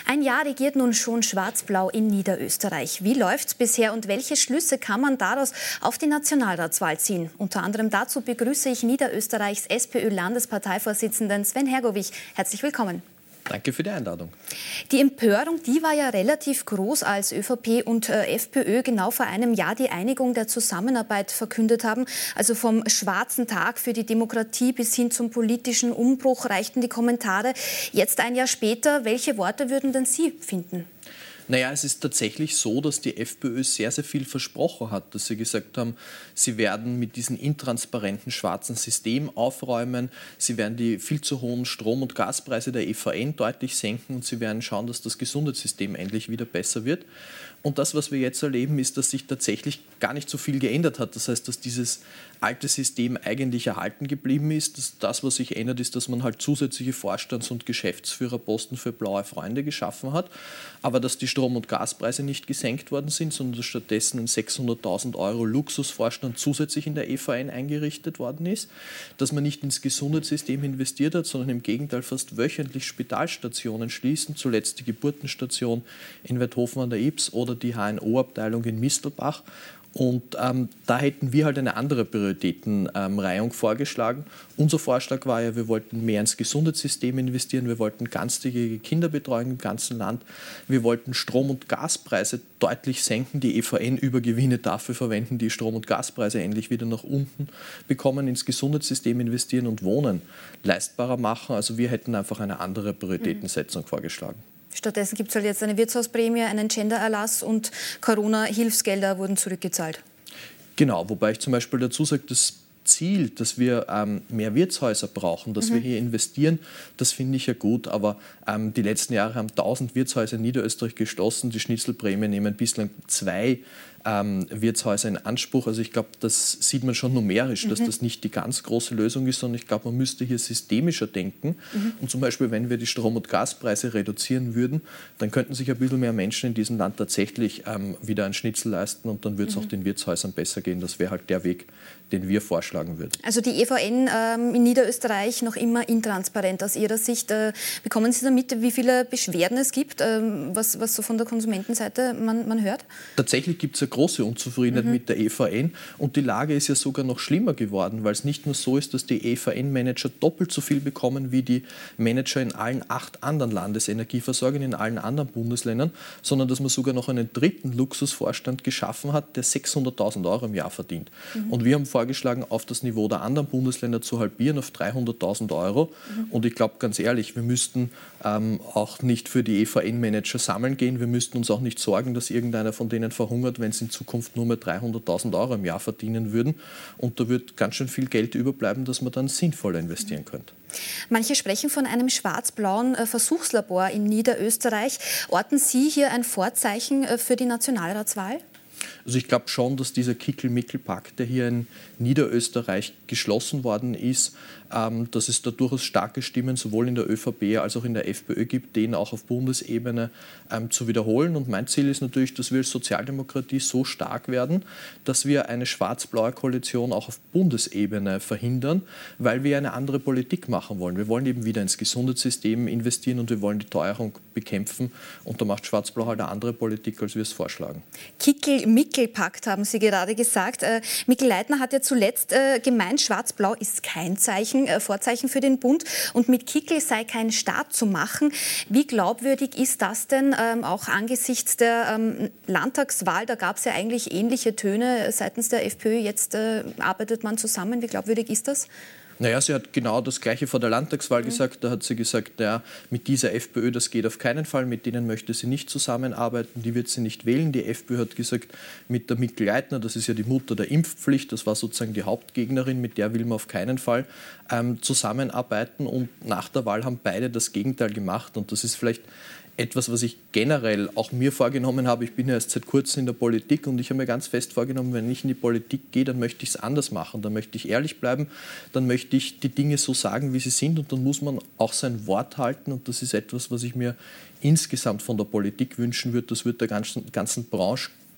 Ein Jahr regiert nun schon Schwarz-Blau in Niederösterreich. Wie läuft's bisher und welche Schlüsse kann man daraus auf die Nationalratswahl ziehen? Unter anderem dazu begrüße ich Niederösterreichs SPÖ-Landesparteivorsitzenden Sven Hergovich. Herzlich willkommen. Danke für die Einladung. Die Empörung, die war ja relativ groß, als ÖVP und FPÖ genau vor einem Jahr die Einigung der Zusammenarbeit verkündet haben. Also vom schwarzen Tag für die Demokratie bis hin zum politischen Umbruch reichten die Kommentare. Jetzt ein Jahr später, welche Worte würden denn Sie finden? Naja, es ist tatsächlich so, dass die FPÖ sehr, sehr viel versprochen hat, dass sie gesagt haben, sie werden mit diesem intransparenten schwarzen System aufräumen, sie werden die viel zu hohen Strom- und Gaspreise der EVN deutlich senken und sie werden schauen, dass das Gesundheitssystem endlich wieder besser wird. Und das, was wir jetzt erleben, ist, dass sich tatsächlich gar nicht so viel geändert hat. Das heißt, dass dieses alte System eigentlich erhalten geblieben ist. Das, was sich ändert, ist, dass man halt zusätzliche Vorstands- und Geschäftsführerposten für blaue Freunde geschaffen hat. Aber dass die Strom- und Gaspreise nicht gesenkt worden sind, sondern dass stattdessen ein 600.000 € Luxusvorstand zusätzlich in der EVN eingerichtet worden ist. Dass man nicht ins Gesundheitssystem investiert hat, sondern im Gegenteil fast wöchentlich Spitalstationen schließen. Zuletzt die Geburtenstation in Weidhofen an der Ybbs oder die HNO-Abteilung in Mistelbach. Und da hätten wir halt eine andere Prioritätenreihung vorgeschlagen. Unser Vorschlag war ja, wir wollten mehr ins Gesundheitssystem investieren, wir wollten ganztägige Kinderbetreuung im ganzen Land, wir wollten Strom- und Gaspreise deutlich senken, die EVN-Übergewinne dafür verwenden, die Strom- und Gaspreise endlich wieder nach unten bekommen, ins Gesundheitssystem investieren und Wohnen leistbarer machen. Also wir hätten einfach eine andere Prioritätensetzung vorgeschlagen. Stattdessen gibt es halt jetzt eine Wirtshausprämie, einen Gendererlass und Corona-Hilfsgelder wurden zurückgezahlt. Genau, wobei ich zum Beispiel dazu sage, das Ziel, dass wir mehr Wirtshäuser brauchen, dass wir hier investieren, das finde ich ja gut. Aber die letzten Jahre haben 1000 Wirtshäuser in Niederösterreich geschlossen. Die Schnitzelprämie nehmen bislang 2 Wirtshäuser in Anspruch. Also ich glaube, das sieht man schon numerisch, dass das nicht die ganz große Lösung ist, sondern ich glaube, man müsste hier systemischer denken. Und zum Beispiel, wenn wir die Strom- und Gaspreise reduzieren würden, dann könnten sich ein bisschen mehr Menschen in diesem Land tatsächlich wieder ein Schnitzel leisten und dann würde es auch den Wirtshäusern besser gehen. Das wäre halt der Weg, den wir vorschlagen würden. Also die EVN in Niederösterreich noch immer intransparent aus Ihrer Sicht. Bekommen Sie damit, wie viele Beschwerden es gibt, was so von der Konsumentenseite man hört? Tatsächlich gibt es eine große Unzufriedenheit mit der EVN und die Lage ist ja sogar noch schlimmer geworden, weil es nicht nur so ist, dass die EVN-Manager doppelt so viel bekommen wie die Manager in allen 8 anderen Landesenergieversorgern, in allen anderen Bundesländern, sondern dass man sogar noch einen dritten Luxusvorstand geschaffen hat, der 600.000 € im Jahr verdient. Und wir haben vorgeschlagen, auf das Niveau der anderen Bundesländer zu halbieren auf 300.000 €. Und ich glaube, ganz ehrlich, wir müssten auch nicht für die EVN-Manager sammeln gehen. Wir müssten uns auch nicht sorgen, dass irgendeiner von denen verhungert, wenn sie in Zukunft nur mehr 300.000 € im Jahr verdienen würden. Und da wird ganz schön viel Geld überbleiben, das man dann sinnvoller investieren könnte. Manche sprechen von einem schwarz-blauen Versuchslabor in Niederösterreich. Orten Sie hier ein Vorzeichen für die Nationalratswahl? Also ich glaube schon, dass dieser Kickel-Mickel-Pakt, der hier in Niederösterreich geschlossen worden ist, dass es da durchaus starke Stimmen sowohl in der ÖVP als auch in der FPÖ gibt, den auch auf Bundesebene zu wiederholen. Und mein Ziel ist natürlich, dass wir als Sozialdemokratie so stark werden, dass wir eine schwarz-blaue Koalition auch auf Bundesebene verhindern, weil wir eine andere Politik machen wollen. Wir wollen eben wieder ins Gesundheitssystem investieren und wir wollen die Teuerung bekämpfen. Und da macht Schwarz-Blau halt eine andere Politik, als wir es vorschlagen. Kickel-Mickel-Pakt haben Sie gerade gesagt. Mikl Leitner hat ja zuletzt gemeint, Schwarz-Blau ist kein Vorzeichen für den Bund und mit Kickel sei kein Staat zu machen. Wie glaubwürdig ist das denn auch angesichts der Landtagswahl? Da gab es ja eigentlich ähnliche Töne seitens der FPÖ. Jetzt arbeitet man zusammen. Wie glaubwürdig ist das? Naja, sie hat genau das Gleiche vor der Landtagswahl gesagt. Da hat sie gesagt, ja, mit dieser FPÖ, das geht auf keinen Fall, mit denen möchte sie nicht zusammenarbeiten, die wird sie nicht wählen. Die FPÖ hat gesagt, mit der Mikl Leitner, das ist ja die Mutter der Impfpflicht, das war sozusagen die Hauptgegnerin, mit der will man auf keinen Fall zusammenarbeiten. Und nach der Wahl haben beide das Gegenteil gemacht. Und das ist vielleicht etwas, was ich generell auch mir vorgenommen habe. Ich bin ja erst seit kurzem in der Politik und ich habe mir ganz fest vorgenommen, wenn ich in die Politik gehe, dann möchte ich es anders machen. Dann möchte ich ehrlich bleiben, dann möchte ich die Dinge so sagen, wie sie sind und dann muss man auch sein Wort halten und das ist etwas, was ich mir insgesamt von der Politik wünschen würde. Das wird der ganzen Branche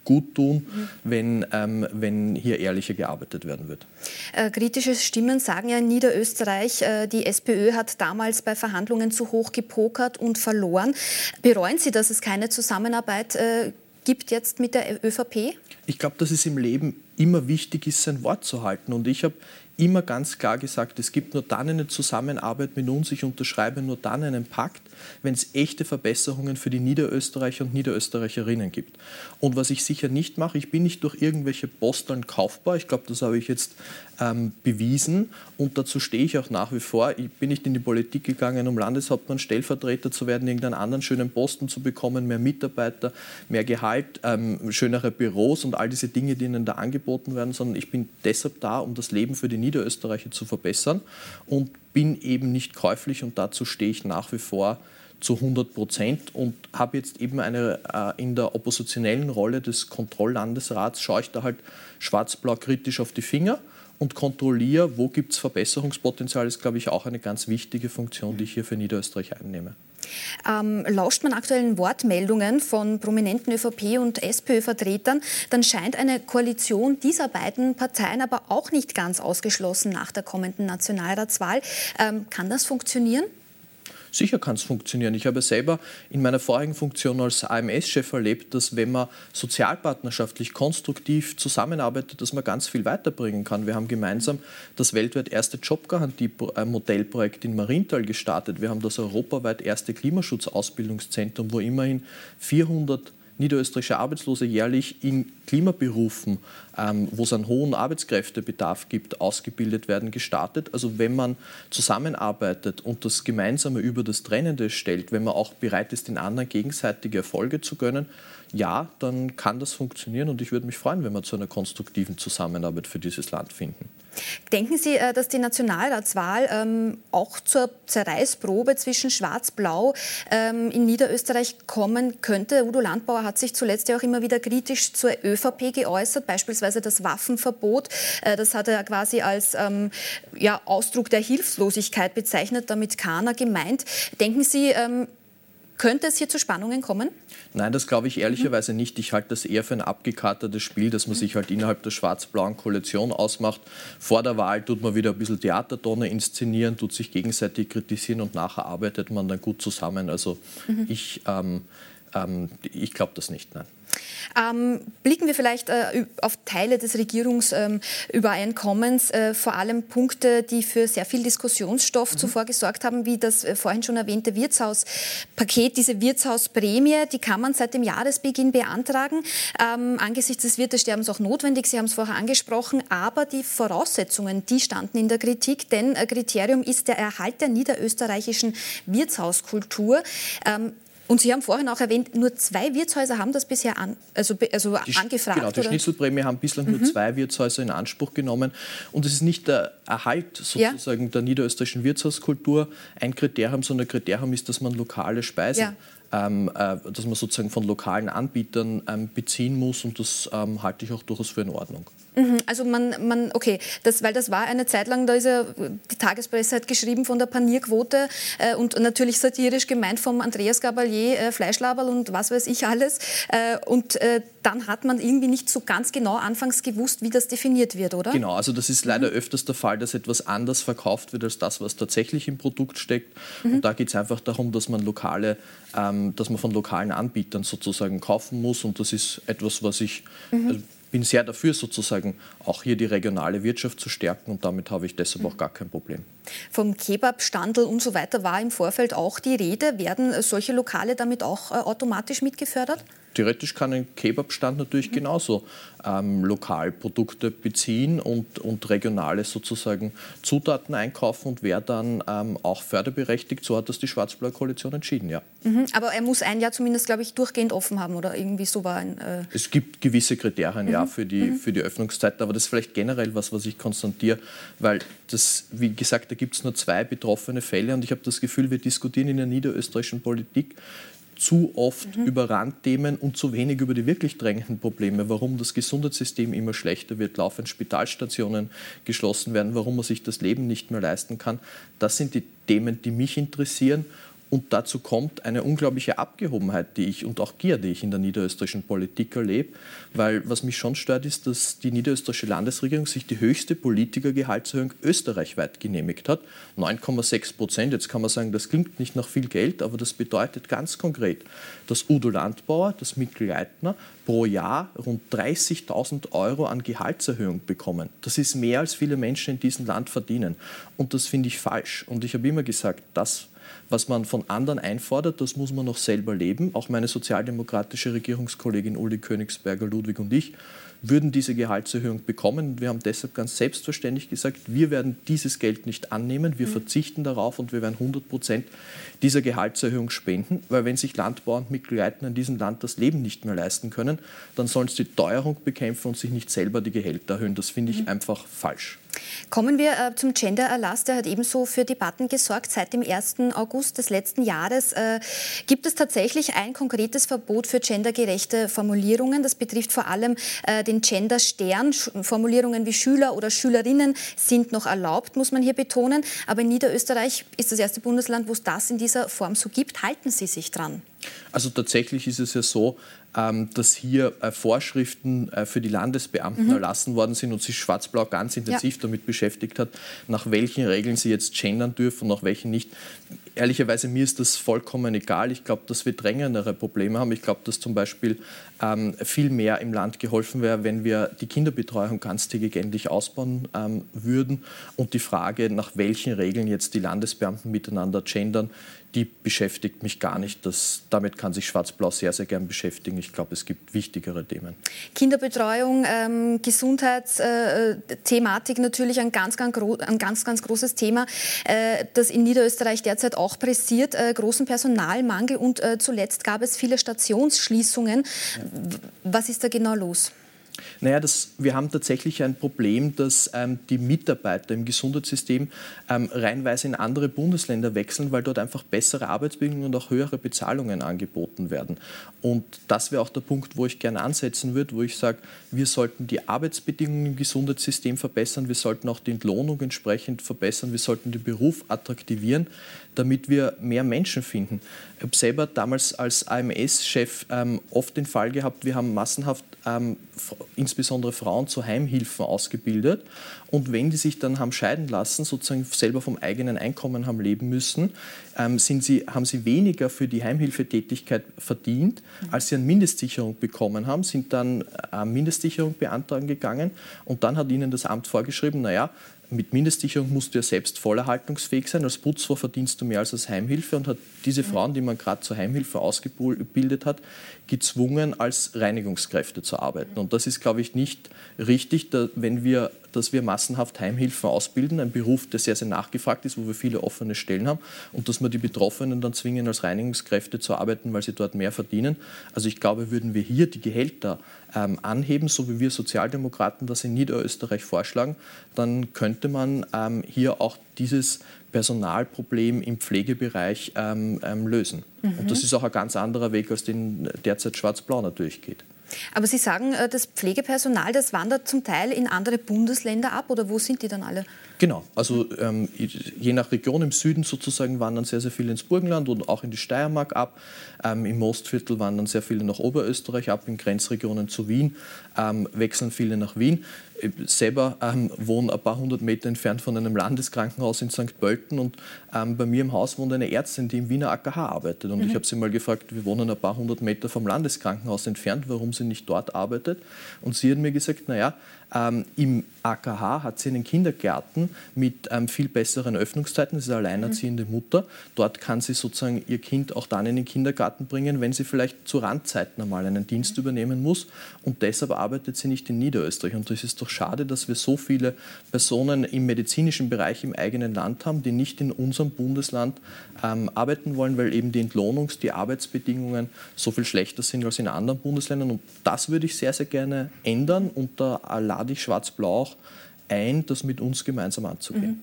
gut tun, wenn hier ehrlicher gearbeitet werden wird. Kritische Stimmen sagen ja in Niederösterreich, die SPÖ hat damals bei Verhandlungen zu hoch gepokert und verloren. Bereuen Sie, dass es keine Zusammenarbeit gibt jetzt mit der ÖVP? Ich glaube, dass es im Leben immer wichtig ist, sein Wort zu halten. Und ich habe immer ganz klar gesagt, es gibt nur dann eine Zusammenarbeit mit uns, ich unterschreibe nur dann einen Pakt, wenn es echte Verbesserungen für die Niederösterreicher und Niederösterreicherinnen gibt. Und was ich sicher nicht mache, ich bin nicht durch irgendwelche Posteln kaufbar, ich glaube, das habe ich jetzt bewiesen und dazu stehe ich auch nach wie vor. Ich bin nicht in die Politik gegangen, um Landeshauptmann, Stellvertreter zu werden, irgendeinen anderen schönen Posten zu bekommen, mehr Mitarbeiter, mehr Gehalt, schönere Büros und all diese Dinge, die ihnen da angeboten werden, sondern ich bin deshalb da, um das Leben für die Niederösterreicher zu verbessern und bin eben nicht käuflich und dazu stehe ich nach wie vor zu 100% und habe jetzt eben in der oppositionellen Rolle des Kontrolllandesrats, schaue ich da halt schwarz-blau kritisch auf die Finger und kontrolliere, wo gibt es Verbesserungspotenzial, ist, glaube ich, auch eine ganz wichtige Funktion, die ich hier für Niederösterreich einnehme. Lauscht man aktuellen Wortmeldungen von prominenten ÖVP- und SPÖ-Vertretern, dann scheint eine Koalition dieser beiden Parteien aber auch nicht ganz ausgeschlossen nach der kommenden Nationalratswahl. Kann das funktionieren? Sicher kann es funktionieren. Ich habe selber in meiner vorigen Funktion als AMS-Chef erlebt, dass wenn man sozialpartnerschaftlich konstruktiv zusammenarbeitet, dass man ganz viel weiterbringen kann. Wir haben gemeinsam das weltweit erste Jobgarantie-Modellprojekt in Marienthal gestartet. Wir haben das europaweit erste Klimaschutzausbildungszentrum, wo immerhin 400 niederösterreichische Arbeitslose jährlich in Klimaberufen, wo es einen hohen Arbeitskräftebedarf gibt, ausgebildet werden, gestartet. Also wenn man zusammenarbeitet und das Gemeinsame über das Trennende stellt, wenn man auch bereit ist, den anderen gegenseitige Erfolge zu gönnen, ja, dann kann das funktionieren und ich würde mich freuen, wenn wir zu einer konstruktiven Zusammenarbeit für dieses Land finden. Denken Sie, dass die Nationalratswahl auch zur Zerreißprobe zwischen Schwarz-Blau in Niederösterreich kommen könnte? Udo Landbauer hat sich zuletzt ja auch immer wieder kritisch zur ÖVP geäußert, beispielsweise das Waffenverbot. Das hat er quasi als Ausdruck der Hilflosigkeit bezeichnet, damit keiner gemeint. Denken Sie, könnte es hier zu Spannungen kommen? Nein, das glaube ich ehrlicherweise nicht. Ich halte das eher für ein abgekartetes Spiel, dass man sich halt innerhalb der schwarz-blauen Koalition ausmacht. Vor der Wahl tut man wieder ein bisschen Theatertonne inszenieren, tut sich gegenseitig kritisieren und nachher arbeitet man dann gut zusammen. Also ich glaube das nicht, nein. Blicken wir vielleicht auf Teile des Regierungsübereinkommens, vor allem Punkte, die für sehr viel Diskussionsstoff zuvor gesorgt haben, wie das vorhin schon erwähnte Wirtshauspaket, diese Wirtshausprämie, die kann man seit dem Jahresbeginn beantragen. Angesichts des Wirtesterbens auch notwendig, Sie haben es vorher angesprochen, aber die Voraussetzungen, die standen in der Kritik, denn Kriterium ist der Erhalt der niederösterreichischen Wirtshauskultur. Und Sie haben vorhin auch erwähnt, nur 2 Wirtshäuser haben das bisher angefragt. Genau, die Schnitzelprämie haben bislang nur 2 Wirtshäuser in Anspruch genommen. Und es ist nicht der Erhalt sozusagen der niederösterreichischen Wirtshauskultur ein Kriterium, sondern ein Kriterium ist, dass man lokale Speisen dass man sozusagen von lokalen Anbietern beziehen muss und das halte ich auch durchaus für in Ordnung. Also weil das war eine Zeit lang, da ist ja die Tagespresse hat geschrieben von der Panierquote und natürlich satirisch gemeint vom Andreas Gabalier, Fleischlaberl und was weiß ich alles. Dann hat man irgendwie nicht so ganz genau anfangs gewusst, wie das definiert wird, oder? Genau, also das ist leider öfters der Fall, dass etwas anders verkauft wird als das, was tatsächlich im Produkt steckt. Und da geht es einfach darum, dass man von lokalen Anbietern sozusagen kaufen muss und das ist etwas, was ich bin sehr dafür, sozusagen auch hier die regionale Wirtschaft zu stärken und damit habe ich deshalb auch gar kein Problem. Vom Kebab-Standel und so weiter war im Vorfeld auch die Rede. Werden solche Lokale damit auch automatisch mitgefördert? Theoretisch kann ein Kebabstand natürlich genauso Lokalprodukte beziehen und regionale sozusagen Zutaten einkaufen und wäre dann auch förderberechtigt. So hat das die Schwarz-Blaue Koalition entschieden, ja. Aber er muss ein Jahr zumindest, glaube ich, durchgehend offen haben oder irgendwie so war ein... Es gibt gewisse Kriterien, ja, für die Öffnungszeiten, aber das ist vielleicht generell was ich konstatiere, weil das, wie gesagt, da gibt es nur 2 betroffene Fälle und ich habe das Gefühl, wir diskutieren in der niederösterreichischen Politik zu oft über Randthemen und zu wenig über die wirklich drängenden Probleme, warum das Gesundheitssystem immer schlechter wird, laufend Spitalstationen geschlossen werden, warum man sich das Leben nicht mehr leisten kann. Das sind die Themen, die mich interessieren Und dazu kommt eine unglaubliche Abgehobenheit, und auch Gier, die ich in der niederösterreichischen Politik erlebe. Weil was mich schon stört, ist, dass die niederösterreichische Landesregierung sich die höchste Politikergehaltserhöhung österreichweit genehmigt hat. 9,6%. Jetzt kann man sagen, das klingt nicht nach viel Geld, aber das bedeutet ganz konkret, dass Udo Landbauer, das Mikl Leitner pro Jahr rund 30.000 Euro an Gehaltserhöhung bekommen. Das ist mehr, als viele Menschen in diesem Land verdienen. Und das finde ich falsch. Und ich habe immer gesagt, das, was man von anderen einfordert, das muss man noch selber leben. Auch meine sozialdemokratische Regierungskollegin Uli Königsberger, Ludwig und ich würden diese Gehaltserhöhung bekommen. Wir haben deshalb ganz selbstverständlich gesagt, wir werden dieses Geld nicht annehmen, wir verzichten darauf und wir werden 100% dieser Gehaltserhöhung spenden, weil wenn sich Landbauer und Mikl-Leitner in diesem Land das Leben nicht mehr leisten können, dann sollen sie die Teuerung bekämpfen und sich nicht selber die Gehälter erhöhen. Das finde ich einfach falsch. Kommen wir zum Gender-Erlass, der hat ebenso für Debatten gesorgt. Seit dem 1. August des letzten Jahres gibt es tatsächlich ein konkretes Verbot für gendergerechte Formulierungen. Das betrifft vor allem den Gender-Stern. Formulierungen wie Schüler oder Schülerinnen sind noch erlaubt, muss man hier betonen. Aber Niederösterreich ist das erste Bundesland, wo es das in dieser Form so gibt. Halten Sie sich dran? Also tatsächlich ist es ja so, dass hier Vorschriften für die Landesbeamten erlassen worden sind und sich Schwarz-Blau ganz intensiv damit beschäftigt hat, nach welchen Regeln sie jetzt gendern dürfen und nach welchen nicht. Ehrlicherweise, mir ist das vollkommen egal. Ich glaube, dass wir drängendere Probleme haben. Ich glaube, dass zum Beispiel viel mehr im Land geholfen wäre, wenn wir die Kinderbetreuung ganztägig endlich ausbauen würden. Und die Frage, nach welchen Regeln jetzt die Landesbeamten miteinander gendern, die beschäftigt mich gar nicht. Damit kann sich Schwarz-Blau sehr, sehr gern beschäftigen. Ich glaube, es gibt wichtigere Themen. Kinderbetreuung, Gesundheitsthematik natürlich ein ganz großes Thema, das in Niederösterreich derzeit auch pressiert. Großen Personalmangel und zuletzt gab es viele Stationsschließungen. Was ist da genau los? Naja, wir haben tatsächlich ein Problem, dass die Mitarbeiter im Gesundheitssystem reihenweise in andere Bundesländer wechseln, weil dort einfach bessere Arbeitsbedingungen und auch höhere Bezahlungen angeboten werden. Und das wäre auch der Punkt, wo ich gerne ansetzen würde, wo ich sage, wir sollten die Arbeitsbedingungen im Gesundheitssystem verbessern, wir sollten auch die Entlohnung entsprechend verbessern, wir sollten den Beruf attraktivieren, damit wir mehr Menschen finden. Ich habe selber damals als AMS-Chef oft den Fall gehabt, wir haben massenhaft insbesondere Frauen zu Heimhilfen ausgebildet. Und wenn die sich dann haben scheiden lassen, sozusagen selber vom eigenen Einkommen haben leben müssen, haben sie weniger für die Heimhilfetätigkeit verdient, als sie an Mindestsicherung bekommen haben, sind dann Mindestsicherung beantragen gegangen und dann hat ihnen das Amt vorgeschrieben, naja, mit Mindestsicherung musst du ja selbst vollerhaltungsfähig sein. Als Putzfrau verdienst du mehr als Heimhilfe und hat diese Frauen, die man gerade zur Heimhilfe ausgebildet hat, gezwungen, als Reinigungskräfte zu arbeiten. Und das ist, glaube ich, nicht richtig, dass wir massenhaft Heimhilfen ausbilden, ein Beruf, der sehr, sehr nachgefragt ist, wo wir viele offene Stellen haben und dass wir die Betroffenen dann zwingen, als Reinigungskräfte zu arbeiten, weil sie dort mehr verdienen. Also ich glaube, würden wir hier die Gehälter anheben, so wie wir Sozialdemokraten das in Niederösterreich vorschlagen, dann könnte man hier auch dieses Personalproblem im Pflegebereich lösen. Und das ist auch ein ganz anderer Weg, als den derzeit Schwarz-Blau natürlich geht. Aber Sie sagen, das Pflegepersonal, das wandert zum Teil in andere Bundesländer ab, oder wo sind die dann alle? Genau, also je nach Region im Süden sozusagen wandern sehr, sehr viele ins Burgenland und auch in die Steiermark ab. Im Mostviertel wandern sehr viele nach Oberösterreich ab, in Grenzregionen zu Wien wechseln viele nach Wien. Ich selber wohne ein paar hundert Meter entfernt von einem Landeskrankenhaus in St. Pölten und bei mir im Haus wohnt eine Ärztin, die im Wiener AKH arbeitet. Und ich habe sie mal gefragt, wir wohnen ein paar hundert Meter vom Landeskrankenhaus entfernt, warum sie nicht dort arbeitet. Und sie hat mir gesagt, naja, im AKH hat sie einen Kindergarten mit viel besseren Öffnungszeiten. Das ist eine alleinerziehende Mutter. Dort kann sie sozusagen ihr Kind auch dann in den Kindergarten bringen, wenn sie vielleicht zu Randzeiten einmal einen Dienst übernehmen muss. Und deshalb arbeitet sie nicht in Niederösterreich. Und das ist doch schade, dass wir so viele Personen im medizinischen Bereich im eigenen Land haben, die nicht in unserem Bundesland arbeiten wollen, weil eben die die Arbeitsbedingungen so viel schlechter sind als in anderen Bundesländern. Und das würde ich sehr, sehr gerne ändern. Und da lade ich Schwarz-Blau auch ein, das mit uns gemeinsam anzugehen.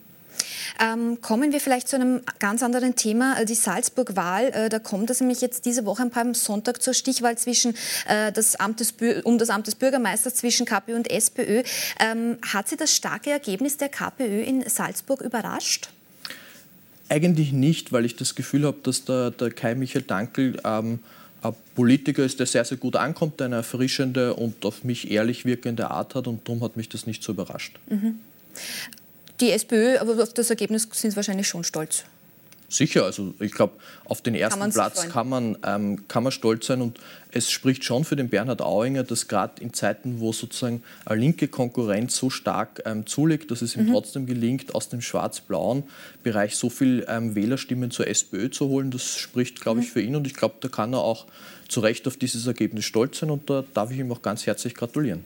Kommen wir vielleicht zu einem ganz anderen Thema, die Salzburg-Wahl. Da kommt es nämlich jetzt diese Woche am Sonntag zur Stichwahl um das Amt des Bürgermeisters zwischen KPÖ und SPÖ. Hat Sie das starke Ergebnis der KPÖ in Salzburg überrascht? Eigentlich nicht, weil ich das Gefühl habe, dass der Kai-Michael Dankl ein Politiker ist, der sehr, sehr gut ankommt, der eine erfrischende und auf mich ehrlich wirkende Art hat, und darum hat mich das nicht so überrascht. Die SPÖ, aber auf das Ergebnis sind Sie wahrscheinlich schon stolz. Sicher, also ich glaube, auf den ersten Platz kann man stolz sein, und es spricht schon für den Bernhard Auinger, dass gerade in Zeiten, wo sozusagen eine linke Konkurrenz so stark zulegt, dass es ihm trotzdem gelingt, aus dem schwarz-blauen Bereich so viel Wählerstimmen zur SPÖ zu holen. Das spricht, glaube ich, für ihn, und ich glaube, da kann er auch zu Recht auf dieses Ergebnis stolz sein, und da darf ich ihm auch ganz herzlich gratulieren.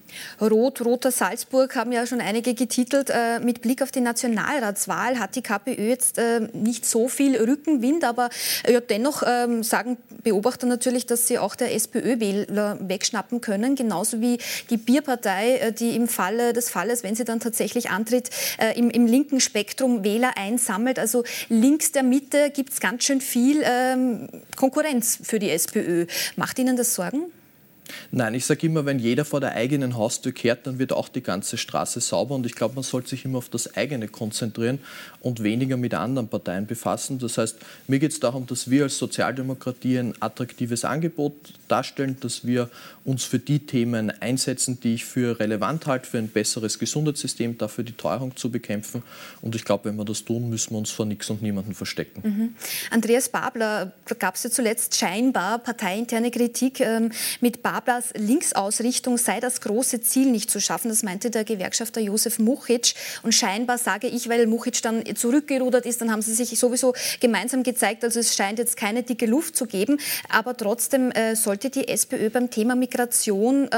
Roter Salzburg haben ja schon einige getitelt. Mit Blick auf die Nationalratswahl hat die KPÖ jetzt nicht so viel Rückenwind, aber dennoch sagen Beobachter natürlich, dass sie auch der SPÖ-Wähler wegschnappen können, genauso wie die Bierpartei, die im Falle des Falles, wenn sie dann tatsächlich antritt, im linken Spektrum Wähler einsammelt. Also links der Mitte gibt es ganz schön viel Konkurrenz für die SPÖ. Macht Ihnen das Sorgen? Nein, ich sage immer, wenn jeder vor der eigenen Haustür kehrt, dann wird auch die ganze Straße sauber, und ich glaube, man sollte sich immer auf das eigene konzentrieren und weniger mit anderen Parteien befassen. Das heißt, mir geht es darum, dass wir als Sozialdemokratie ein attraktives Angebot darstellen, dass wir uns für die Themen einsetzen, die ich für relevant halte, für ein besseres Gesundheitssystem, dafür die Teuerung zu bekämpfen, und ich glaube, wenn wir das tun, müssen wir uns vor nichts und niemandem verstecken. Andreas Babler, da gab es ja zuletzt scheinbar parteiinterne Kritik. Mit Bablers Linksausrichtung sei das große Ziel nicht zu schaffen. Das meinte der Gewerkschafter Josef Muchitsch. Und scheinbar sage ich, weil Muchitsch dann zurückgerudert ist, dann haben sie sich sowieso gemeinsam gezeigt. Also es scheint jetzt keine dicke Luft zu geben. Aber trotzdem sollte die SPÖ beim Thema Migration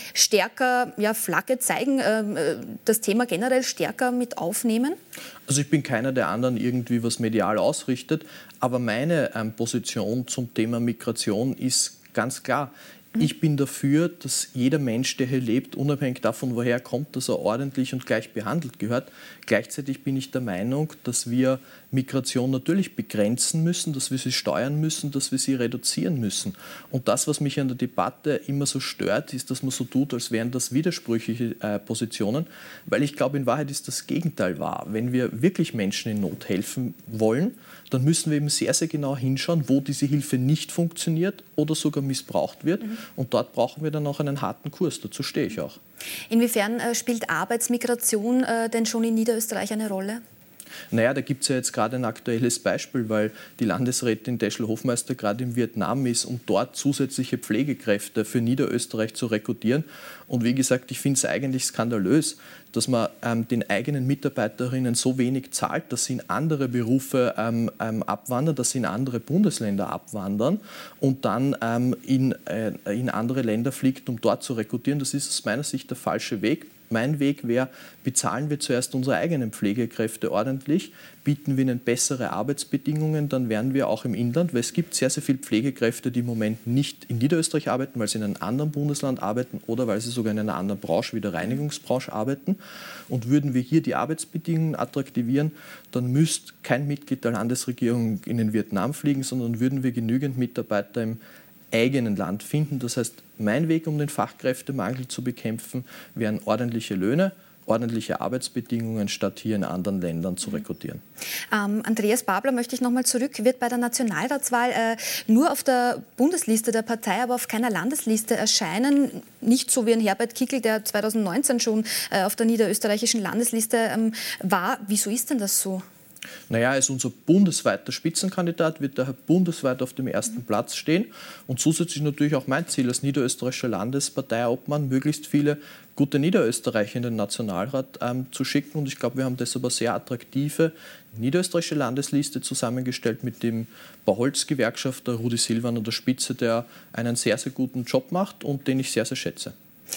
stärker Flagge zeigen, das Thema generell stärker mit aufnehmen? Also ich bin keiner, der anderen irgendwie was medial ausrichtet, aber meine Position zum Thema Migration ist ganz klar. Ich bin dafür, dass jeder Mensch, der hier lebt, unabhängig davon, woher er kommt, dass er ordentlich und gleich behandelt gehört. Gleichzeitig bin ich der Meinung, dass wir Migration natürlich begrenzen müssen, dass wir sie steuern müssen, dass wir sie reduzieren müssen. Und das, was mich an der Debatte immer so stört, ist, dass man so tut, als wären das widersprüchliche Positionen, weil ich glaube, in Wahrheit ist das Gegenteil wahr. Wenn wir wirklich Menschen in Not helfen wollen, dann müssen wir eben sehr, sehr genau hinschauen, wo diese Hilfe nicht funktioniert oder sogar missbraucht wird. Und dort brauchen wir dann auch einen harten Kurs. Dazu stehe ich auch. Inwiefern spielt Arbeitsmigration denn schon in Niederösterreich eine Rolle? Naja, da gibt es ja jetzt gerade ein aktuelles Beispiel, weil die Landesrätin Deschl-Hofmeister gerade in Vietnam ist, um dort zusätzliche Pflegekräfte für Niederösterreich zu rekrutieren. Und wie gesagt, ich finde es eigentlich skandalös, dass man den eigenen Mitarbeiterinnen so wenig zahlt, dass sie in andere Berufe abwandern, dass sie in andere Bundesländer abwandern und dann in andere Länder fliegt, um dort zu rekrutieren. Das ist aus meiner Sicht der falsche Weg. Mein Weg wäre, bezahlen wir zuerst unsere eigenen Pflegekräfte ordentlich, bieten wir ihnen bessere Arbeitsbedingungen, dann wären wir auch im Inland, weil es gibt sehr, sehr viele Pflegekräfte, die im Moment nicht in Niederösterreich arbeiten, weil sie in einem anderen Bundesland arbeiten oder weil sie sogar in einer anderen Branche wie der Reinigungsbranche arbeiten. Und würden wir hier die Arbeitsbedingungen attraktivieren, dann müsste kein Mitglied der Landesregierung in den Vietnam fliegen, sondern würden wir genügend Mitarbeiter im eigenen Land finden. Das heißt, mein Weg, um den Fachkräftemangel zu bekämpfen, wären ordentliche Löhne, ordentliche Arbeitsbedingungen, statt hier in anderen Ländern zu rekrutieren. Andreas Babler möchte ich noch mal zurück, wird bei der Nationalratswahl nur auf der Bundesliste der Partei, aber auf keiner Landesliste erscheinen. Nicht so wie ein Herbert Kickl, der 2019 schon auf der niederösterreichischen Landesliste war. Wieso ist denn das so? Naja, er ist unser bundesweiter Spitzenkandidat, wird daher bundesweit auf dem ersten Platz stehen. Und zusätzlich natürlich auch mein Ziel als niederösterreichischer Landesparteiobmann, möglichst viele gute Niederösterreicher in den Nationalrat zu schicken. Und ich glaube, wir haben deshalb eine sehr attraktive niederösterreichische Landesliste zusammengestellt mit dem Bauholz-Gewerkschafter Rudi Silvan an der Spitze, der einen sehr, sehr guten Job macht und den ich sehr, sehr schätze.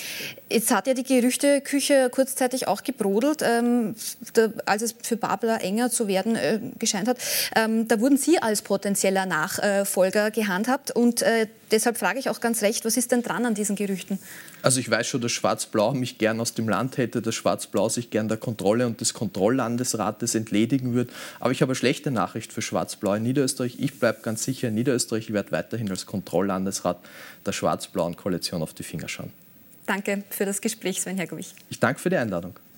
Jetzt hat ja die Gerüchteküche kurzzeitig auch gebrodelt, als es für Babler enger zu werden gescheint hat. Da wurden Sie als potenzieller Nachfolger gehandhabt. Und deshalb frage ich auch ganz recht, was ist denn dran an diesen Gerüchten? Also ich weiß schon, dass Schwarz-Blau mich gern aus dem Land hätte, dass Schwarz-Blau sich gern der Kontrolle und des Kontrolllandesrates entledigen wird. Aber ich habe eine schlechte Nachricht für Schwarz-Blau in Niederösterreich. Ich bleibe ganz sicher in Niederösterreich. Ich werde weiterhin als Kontrolllandesrat der schwarz-blauen Koalition auf die Finger schauen. Danke für das Gespräch, Sven Hergovich. Ich danke für die Einladung.